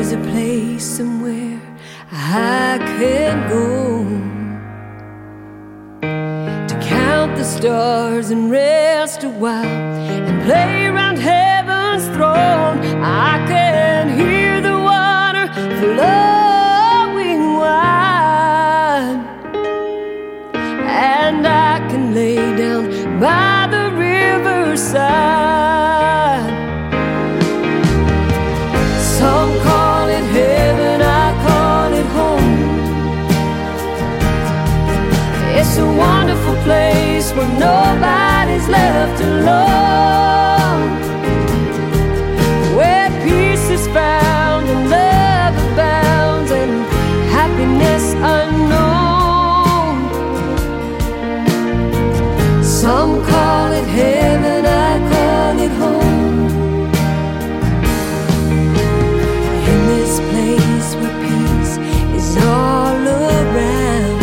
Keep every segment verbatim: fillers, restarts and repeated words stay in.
there's a place somewhere I can go to count the stars and rest a while and play around heaven's throne. I can hear the water flowing wide, and I can lay down by the riverside. Some call it heaven, I call it home. It's a wonderful place where nobody's left alone, where peace is found and love abounds and happiness unknown. Some call it heaven, I call it home. In this place where peace is all around,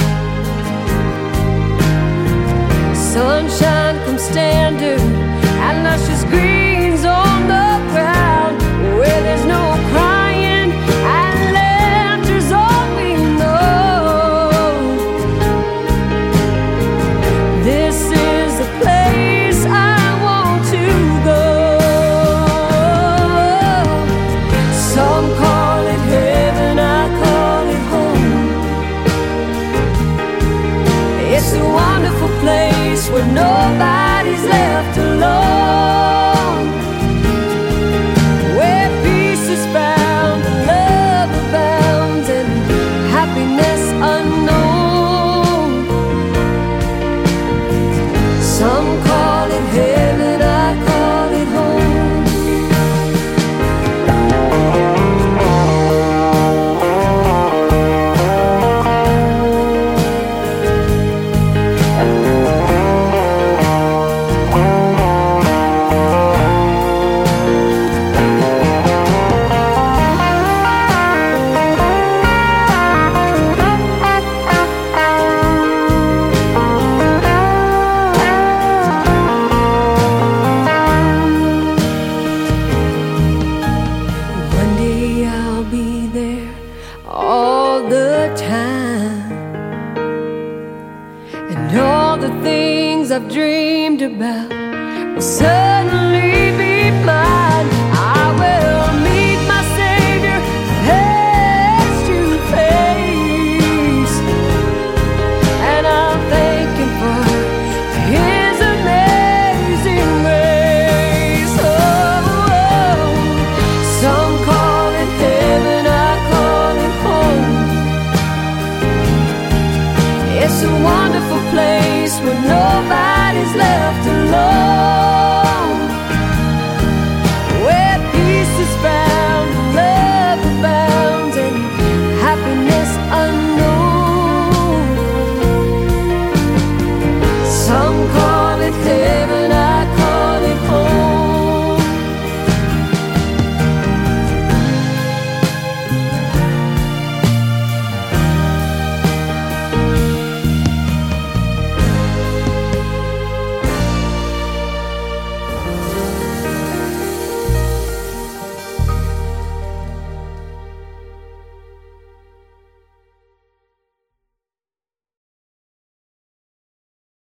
sunshine comes standard and luscious greens on the ground, where there's no crying and laughter's all we know. This is the place I want to go. Some call it heaven, I call it home. It's a wonderful place where nobody's left alone, where peace is found and love abounds and happiness unknown. Some call it heaven, I call it home. One day I'll be there all the time, and all the things I've dreamed about will